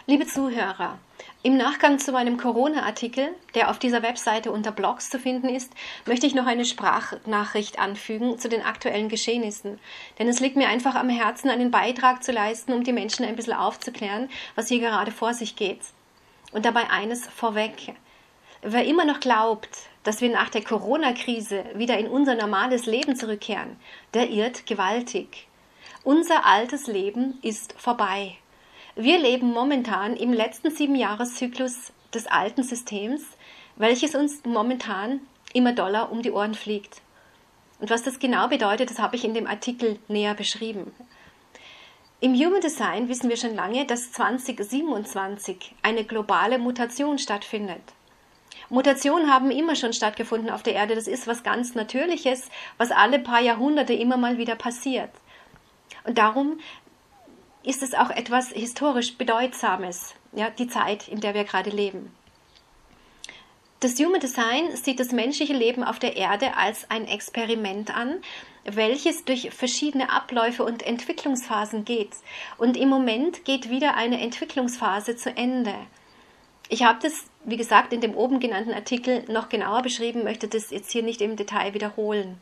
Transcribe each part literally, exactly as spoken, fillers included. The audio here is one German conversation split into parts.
Liebe Zuhörer, im Nachgang zu meinem Corona-Artikel, der auf dieser Webseite unter Blogs zu finden ist, möchte ich noch eine Sprachnachricht anfügen zu den aktuellen Geschehnissen. Denn es liegt mir einfach am Herzen, einen Beitrag zu leisten, um die Menschen ein bisschen aufzuklären, was hier gerade vor sich geht. Und dabei eines vorweg. Wer immer noch glaubt, dass wir nach der Corona-Krise wieder in unser normales Leben zurückkehren, der irrt gewaltig. Unser altes Leben ist vorbei. Wir leben momentan im letzten Siebenjahreszyklus des alten Systems, welches uns momentan immer doller um die Ohren fliegt. Und was das genau bedeutet, das habe ich in dem Artikel näher beschrieben. Im Human Design wissen wir schon lange, dass zwanzig siebenundzwanzig eine globale Mutation stattfindet. Mutationen haben immer schon stattgefunden auf der Erde. Das ist was ganz Natürliches, was alle paar Jahrhunderte immer mal wieder passiert. Und darum ist es auch etwas historisch Bedeutsames, ja, die Zeit, in der wir gerade leben. Das Human Design sieht das menschliche Leben auf der Erde als ein Experiment an, welches durch verschiedene Abläufe und Entwicklungsphasen geht. Und im Moment geht wieder eine Entwicklungsphase zu Ende. Ich habe das, wie gesagt, in dem oben genannten Artikel noch genauer beschrieben, möchte das jetzt hier nicht im Detail wiederholen.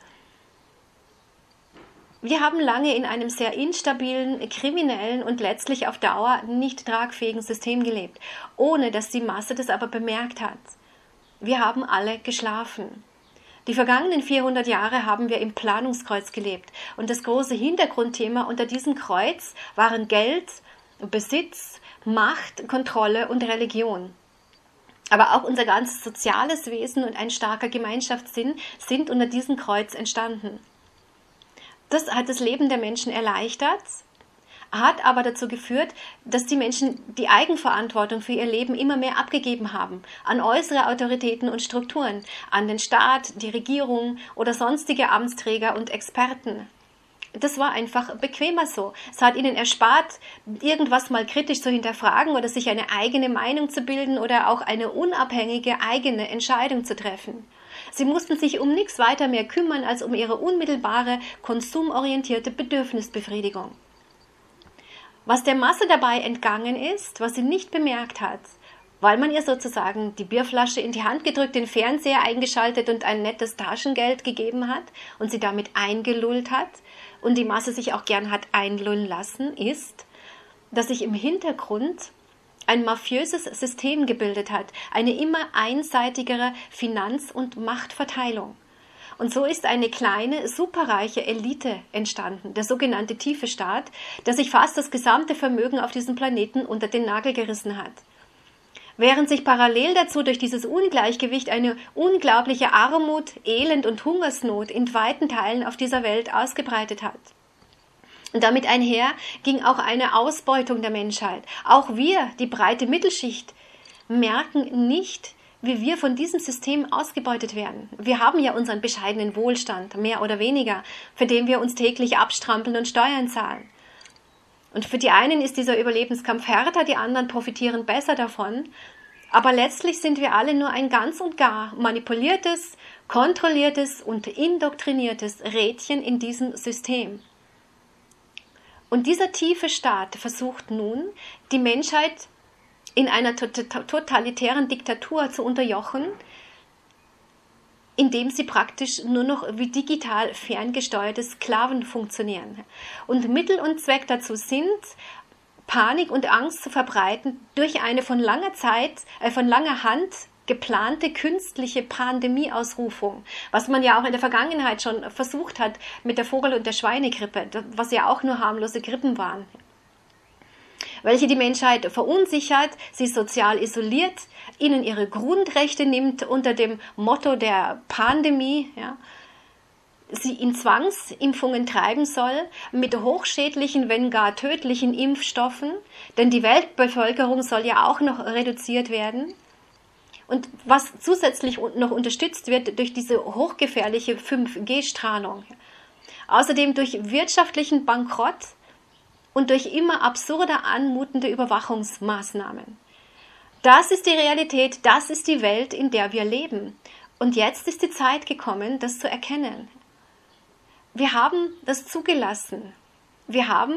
Wir haben lange in einem sehr instabilen, kriminellen und letztlich auf Dauer nicht tragfähigen System gelebt, ohne dass die Masse das aber bemerkt hat. Wir haben alle geschlafen. Die vergangenen vierhundert Jahre haben wir im Planungskreuz gelebt und das große Hintergrundthema unter diesem Kreuz waren Geld, Besitz, Macht, Kontrolle und Religion. Aber auch unser ganzes soziales Wesen und ein starker Gemeinschaftssinn sind unter diesem Kreuz entstanden. Das hat das Leben der Menschen erleichtert, hat aber dazu geführt, dass die Menschen die Eigenverantwortung für ihr Leben immer mehr abgegeben haben an äußere Autoritäten und Strukturen, an den Staat, die Regierung oder sonstige Amtsträger und Experten. Das war einfach bequemer so. Es hat ihnen erspart, irgendwas mal kritisch zu hinterfragen oder sich eine eigene Meinung zu bilden oder auch eine unabhängige eigene Entscheidung zu treffen. Sie mussten sich um nichts weiter mehr kümmern als um ihre unmittelbare, konsumorientierte Bedürfnisbefriedigung. Was der Masse dabei entgangen ist, was sie nicht bemerkt hat, weil man ihr sozusagen die Bierflasche in die Hand gedrückt, den Fernseher eingeschaltet und ein nettes Taschengeld gegeben hat und sie damit eingelullt hat und die Masse sich auch gern hat einlullen lassen, ist, dass sich im Hintergrund ein mafiöses System gebildet hat, eine immer einseitigere Finanz- und Machtverteilung. Und so ist eine kleine, superreiche Elite entstanden, der sogenannte tiefe Staat, der sich fast das gesamte Vermögen auf diesem Planeten unter den Nagel gerissen hat. Während sich parallel dazu durch dieses Ungleichgewicht eine unglaubliche Armut, Elend und Hungersnot in weiten Teilen auf dieser Welt ausgebreitet hat. Und damit einher ging auch eine Ausbeutung der Menschheit. Auch wir, die breite Mittelschicht, merken nicht, wie wir von diesem System ausgebeutet werden. Wir haben ja unseren bescheidenen Wohlstand, mehr oder weniger, für den wir uns täglich abstrampeln und Steuern zahlen. Und für die einen ist dieser Überlebenskampf härter, die anderen profitieren besser davon. Aber letztlich sind wir alle nur ein ganz und gar manipuliertes, kontrolliertes und indoktriniertes Rädchen in diesem System. Und dieser tiefe Staat versucht nun, die Menschheit in einer totalitären Diktatur zu unterjochen, indem sie praktisch nur noch wie digital ferngesteuerte Sklaven funktionieren. Und Mittel und Zweck dazu sind, Panik und Angst zu verbreiten durch eine von langer Zeit, äh, von langer Hand geplante künstliche Pandemieausrufung, was man ja auch in der Vergangenheit schon versucht hat mit der Vogel- und der Schweinegrippe, was ja auch nur harmlose Grippen waren, welche die Menschheit verunsichert, sie sozial isoliert, ihnen ihre Grundrechte nimmt unter dem Motto der Pandemie, ja, sie in Zwangsimpfungen treiben soll mit hochschädlichen, wenn gar tödlichen Impfstoffen, denn die Weltbevölkerung soll ja auch noch reduziert werden. Und was zusätzlich noch unterstützt wird durch diese hochgefährliche fünf G Strahlung. Außerdem durch wirtschaftlichen Bankrott und durch immer absurder anmutende Überwachungsmaßnahmen. Das ist die Realität, das ist die Welt, in der wir leben. Und jetzt ist die Zeit gekommen, das zu erkennen. Wir haben das zugelassen. Wir haben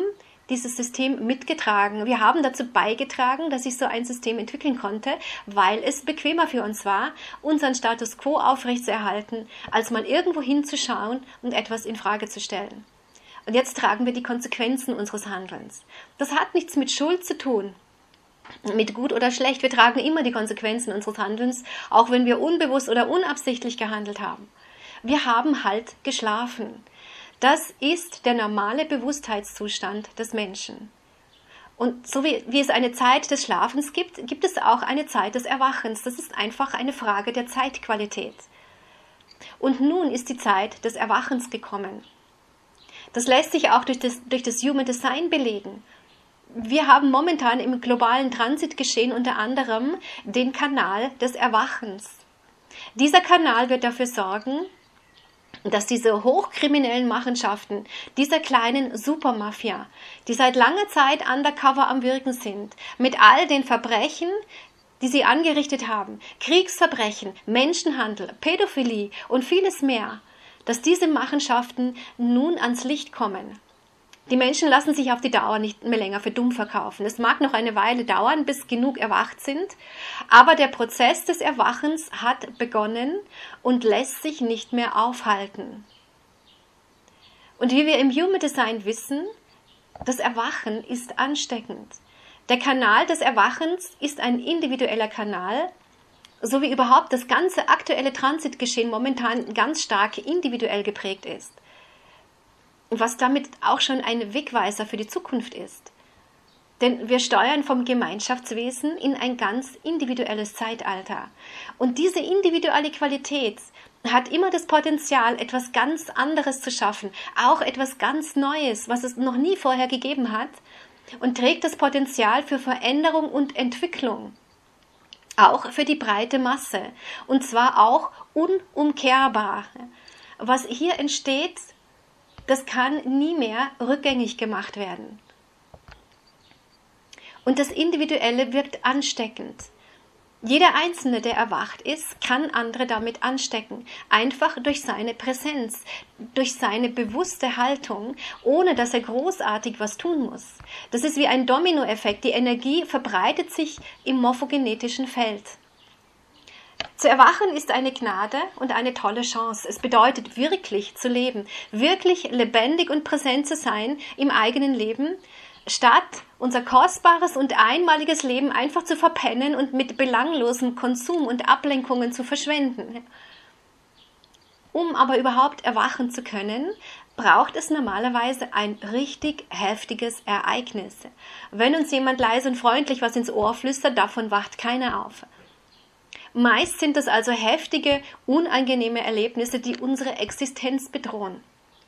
dieses System mitgetragen. Wir haben dazu beigetragen, dass sich so ein System entwickeln konnte, weil es bequemer für uns war, unseren Status quo aufrechtzuerhalten, als mal irgendwo hinzuschauen und etwas in Frage zu stellen. Und jetzt tragen wir die Konsequenzen unseres Handelns. Das hat nichts mit Schuld zu tun, mit gut oder schlecht. Wir tragen immer die Konsequenzen unseres Handelns, auch wenn wir unbewusst oder unabsichtlich gehandelt haben. Wir haben halt geschlafen. Das ist der normale Bewusstheitszustand des Menschen. Und so wie, wie es eine Zeit des Schlafens gibt, gibt es auch eine Zeit des Erwachens. Das ist einfach eine Frage der Zeitqualität. Und nun ist die Zeit des Erwachens gekommen. Das lässt sich auch durch das, durch das Human Design belegen. Wir haben momentan im globalen Transitgeschehen unter anderem den Kanal des Erwachens. Dieser Kanal wird dafür sorgen, dass diese hochkriminellen Machenschaften dieser kleinen Supermafia, die seit langer Zeit undercover am Wirken sind, mit all den Verbrechen, die sie angerichtet haben, Kriegsverbrechen, Menschenhandel, Pädophilie und vieles mehr, dass diese Machenschaften nun ans Licht kommen. Die Menschen lassen sich auf die Dauer nicht mehr länger für dumm verkaufen. Es mag noch eine Weile dauern, bis genug erwacht sind, aber der Prozess des Erwachens hat begonnen und lässt sich nicht mehr aufhalten. Und wie wir im Human Design wissen, das Erwachen ist ansteckend. Der Kanal des Erwachens ist ein individueller Kanal, so wie überhaupt das ganze aktuelle Transitgeschehen momentan ganz stark individuell geprägt ist. Und was damit auch schon ein Wegweiser für die Zukunft ist. Denn wir steuern vom Gemeinschaftswesen in ein ganz individuelles Zeitalter. Und diese individuelle Qualität hat immer das Potenzial, etwas ganz anderes zu schaffen, auch etwas ganz Neues, was es noch nie vorher gegeben hat, und trägt das Potenzial für Veränderung und Entwicklung. Auch für die breite Masse. Und zwar auch unumkehrbar. Was hier entsteht, das kann nie mehr rückgängig gemacht werden. Und das Individuelle wirkt ansteckend. Jeder Einzelne, der erwacht ist, kann andere damit anstecken. Einfach durch seine Präsenz, durch seine bewusste Haltung, ohne dass er großartig was tun muss. Das ist wie ein Dominoeffekt. Die Energie verbreitet sich im morphogenetischen Feld. Zu erwachen ist eine Gnade und eine tolle Chance. Es bedeutet wirklich zu leben, wirklich lebendig und präsent zu sein im eigenen Leben, statt unser kostbares und einmaliges Leben einfach zu verpennen und mit belanglosem Konsum und Ablenkungen zu verschwenden. Um aber überhaupt erwachen zu können, braucht es normalerweise ein richtig heftiges Ereignis. Wenn uns jemand leise und freundlich was ins Ohr flüstert, davon wacht keiner auf. Meist sind es also heftige, unangenehme Erlebnisse, die unsere Existenz bedrohen.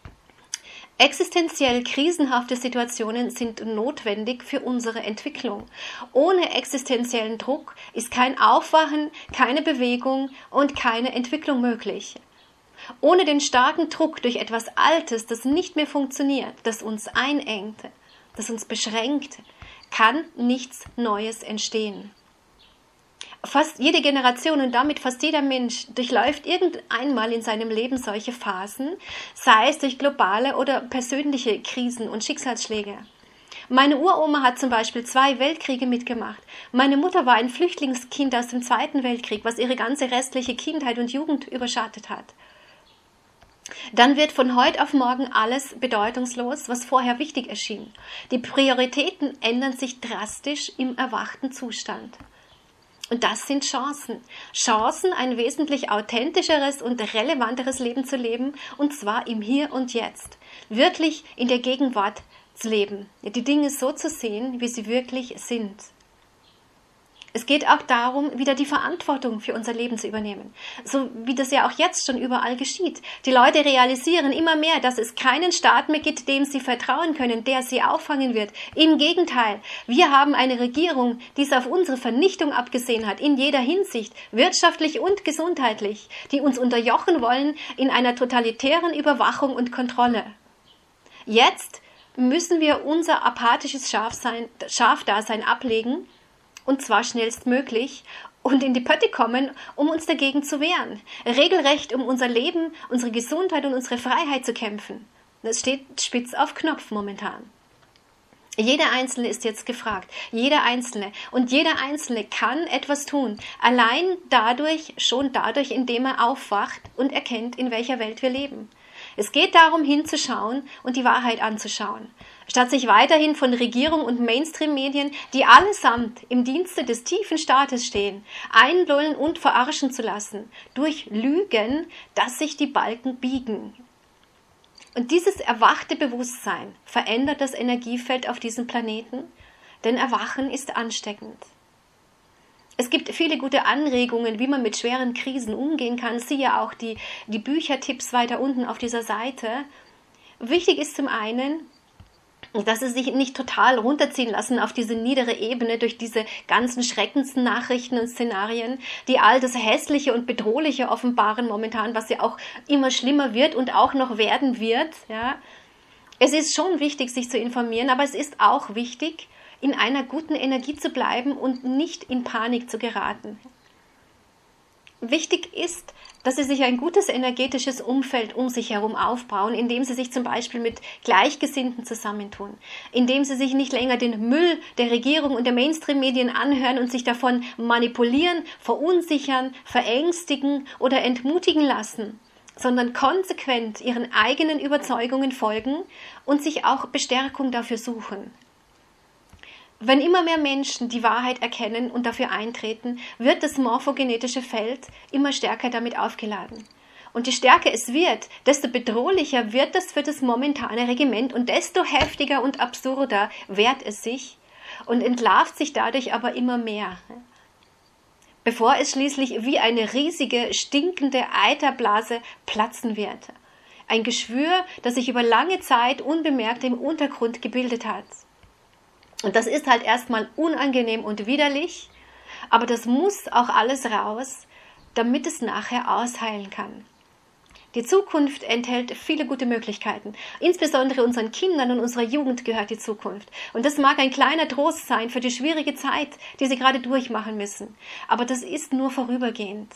Existenziell krisenhafte Situationen sind notwendig für unsere Entwicklung. Ohne existenziellen Druck ist kein Aufwachen, keine Bewegung und keine Entwicklung möglich. Ohne den starken Druck durch etwas Altes, das nicht mehr funktioniert, das uns einengt, das uns beschränkt, kann nichts Neues entstehen. Fast jede Generation und damit fast jeder Mensch durchläuft irgendeinmal in seinem Leben solche Phasen, sei es durch globale oder persönliche Krisen und Schicksalsschläge. Meine Uroma hat zum Beispiel zwei Weltkriege mitgemacht. Meine Mutter war ein Flüchtlingskind aus dem Zweiten Weltkrieg, was ihre ganze restliche Kindheit und Jugend überschattet hat. Dann wird von heute auf morgen alles bedeutungslos, was vorher wichtig erschien. Die Prioritäten ändern sich drastisch im erwachten Zustand. Und das sind Chancen. Chancen, ein wesentlich authentischeres und relevanteres Leben zu leben, und zwar im Hier und Jetzt. Wirklich in der Gegenwart zu leben. Die Dinge so zu sehen, wie sie wirklich sind. Es geht auch darum, wieder die Verantwortung für unser Leben zu übernehmen. So wie das ja auch jetzt schon überall geschieht. Die Leute realisieren immer mehr, dass es keinen Staat mehr gibt, dem sie vertrauen können, der sie auffangen wird. Im Gegenteil, wir haben eine Regierung, die es auf unsere Vernichtung abgesehen hat, in jeder Hinsicht, wirtschaftlich und gesundheitlich, die uns unterjochen wollen in einer totalitären Überwachung und Kontrolle. Jetzt müssen wir unser apathisches Schafsein, Schafdasein ablegen, und zwar schnellstmöglich, und in die Pötte kommen, um uns dagegen zu wehren. Regelrecht, um unser Leben, unsere Gesundheit und unsere Freiheit zu kämpfen. Das steht spitz auf Knopf momentan. Jeder Einzelne ist jetzt gefragt. Jeder Einzelne. Und jeder Einzelne kann etwas tun. Allein dadurch, schon dadurch, indem er aufwacht und erkennt, in welcher Welt wir leben. Es geht darum, hinzuschauen und die Wahrheit anzuschauen. Statt sich weiterhin von Regierung und Mainstream-Medien, die allesamt im Dienste des tiefen Staates stehen, einlullen und verarschen zu lassen, durch Lügen, dass sich die Balken biegen. Und dieses erwachte Bewusstsein verändert das Energiefeld auf diesem Planeten, denn Erwachen ist ansteckend. Es gibt viele gute Anregungen, wie man mit schweren Krisen umgehen kann. Siehe auch die, die Büchertipps weiter unten auf dieser Seite. Wichtig ist zum einen, dass sie sich nicht total runterziehen lassen auf diese niedere Ebene durch diese ganzen schreckendsten Nachrichten und Szenarien, die all das Hässliche und Bedrohliche offenbaren momentan, was ja auch immer schlimmer wird und auch noch werden wird. Ja. Es ist schon wichtig, sich zu informieren, aber es ist auch wichtig, in einer guten Energie zu bleiben und nicht in Panik zu geraten. Wichtig ist, dass sie sich ein gutes energetisches Umfeld um sich herum aufbauen, indem sie sich zum Beispiel mit Gleichgesinnten zusammentun, indem sie sich nicht länger den Müll der Regierung und der Mainstream-Medien anhören und sich davon manipulieren, verunsichern, verängstigen oder entmutigen lassen, sondern konsequent ihren eigenen Überzeugungen folgen und sich auch Bestärkung dafür suchen. Wenn immer mehr Menschen die Wahrheit erkennen und dafür eintreten, wird das morphogenetische Feld immer stärker damit aufgeladen. Und je stärker es wird, desto bedrohlicher wird es für das momentane Regiment und desto heftiger und absurder wehrt es sich und entlarvt sich dadurch aber immer mehr, bevor es schließlich wie eine riesige, stinkende Eiterblase platzen wird. Ein Geschwür, das sich über lange Zeit unbemerkt im Untergrund gebildet hat. Und das ist halt erstmal unangenehm und widerlich, aber das muss auch alles raus, damit es nachher ausheilen kann. Die Zukunft enthält viele gute Möglichkeiten. Insbesondere unseren Kindern und unserer Jugend gehört die Zukunft. Und das mag ein kleiner Trost sein für die schwierige Zeit, die sie gerade durchmachen müssen. Aber das ist nur vorübergehend.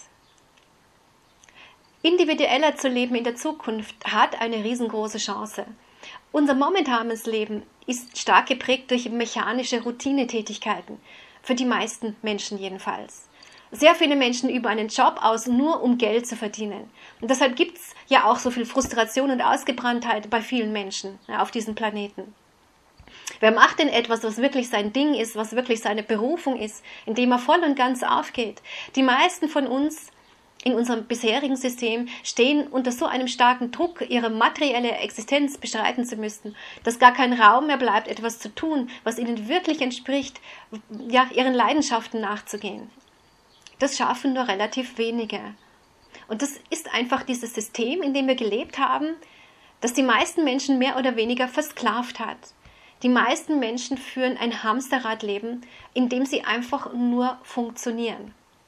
Individueller zu leben in der Zukunft hat eine riesengroße Chance. Unser momentanes Leben ist stark geprägt durch mechanische Routinetätigkeiten, für die meisten Menschen jedenfalls. Sehr viele Menschen üben einen Job aus, nur um Geld zu verdienen. Und deshalb gibt es ja auch so viel Frustration und Ausgebranntheit bei vielen Menschen ja, auf diesem Planeten. Wer macht denn etwas, was wirklich sein Ding ist, was wirklich seine Berufung ist, in dem er voll und ganz aufgeht? Die meisten von uns in unserem bisherigen System stehen unter so einem starken Druck, ihre materielle Existenz bestreiten zu müssen, dass gar kein Raum mehr bleibt, etwas zu tun, was ihnen wirklich entspricht, ja, ihren Leidenschaften nachzugehen. Das schaffen nur relativ wenige. Und das ist einfach dieses System, in dem wir gelebt haben, das die meisten Menschen mehr oder weniger versklavt hat. Die meisten Menschen führen ein Hamsterradleben, in dem sie einfach nur funktionieren.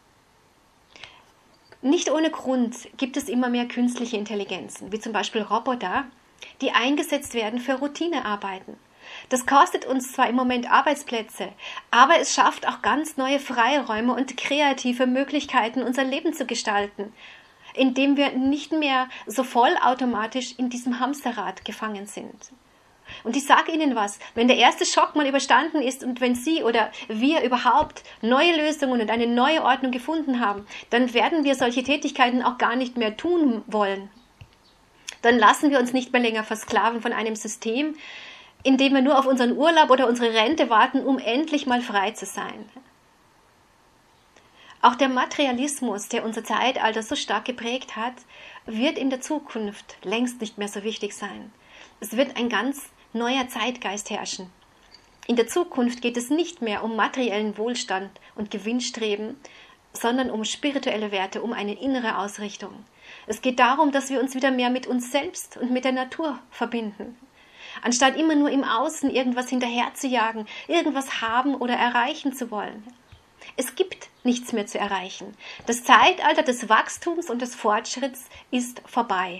Nicht ohne Grund gibt es immer mehr künstliche Intelligenzen, wie zum Beispiel Roboter, die eingesetzt werden für Routinearbeiten. Das kostet uns zwar im Moment Arbeitsplätze, aber es schafft auch ganz neue Freiräume und kreative Möglichkeiten, unser Leben zu gestalten, indem wir nicht mehr so vollautomatisch in diesem Hamsterrad gefangen sind. Und ich sage Ihnen was, wenn der erste Schock mal überstanden ist und wenn Sie oder wir überhaupt neue Lösungen und eine neue Ordnung gefunden haben, dann werden wir solche Tätigkeiten auch gar nicht mehr tun wollen. Dann lassen wir uns nicht mehr länger versklaven von einem System, in dem wir nur auf unseren Urlaub oder unsere Rente warten, um endlich mal frei zu sein. Auch der Materialismus, der unser Zeitalter so stark geprägt hat, wird in der Zukunft längst nicht mehr so wichtig sein. Es wird ein ganz neuer Zeitgeist herrschen. In der Zukunft geht es nicht mehr um materiellen Wohlstand und Gewinnstreben, sondern um spirituelle Werte, um eine innere Ausrichtung. Es geht darum, dass wir uns wieder mehr mit uns selbst und mit der Natur verbinden. Anstatt immer nur im Außen irgendwas hinterher zu jagen, irgendwas haben oder erreichen zu wollen. Es gibt nichts mehr zu erreichen. Das Zeitalter des Wachstums und des Fortschritts ist vorbei.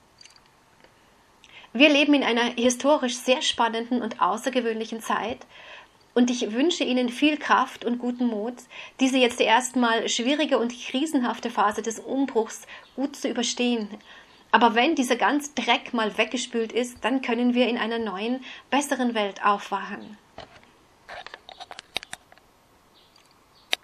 Wir leben in einer historisch sehr spannenden und außergewöhnlichen Zeit und ich wünsche Ihnen viel Kraft und guten Mut, diese jetzt erstmal schwierige und krisenhafte Phase des Umbruchs gut zu überstehen Aber wenn dieser ganze Dreck mal weggespült ist, dann können wir in einer neuen, besseren Welt aufwachen.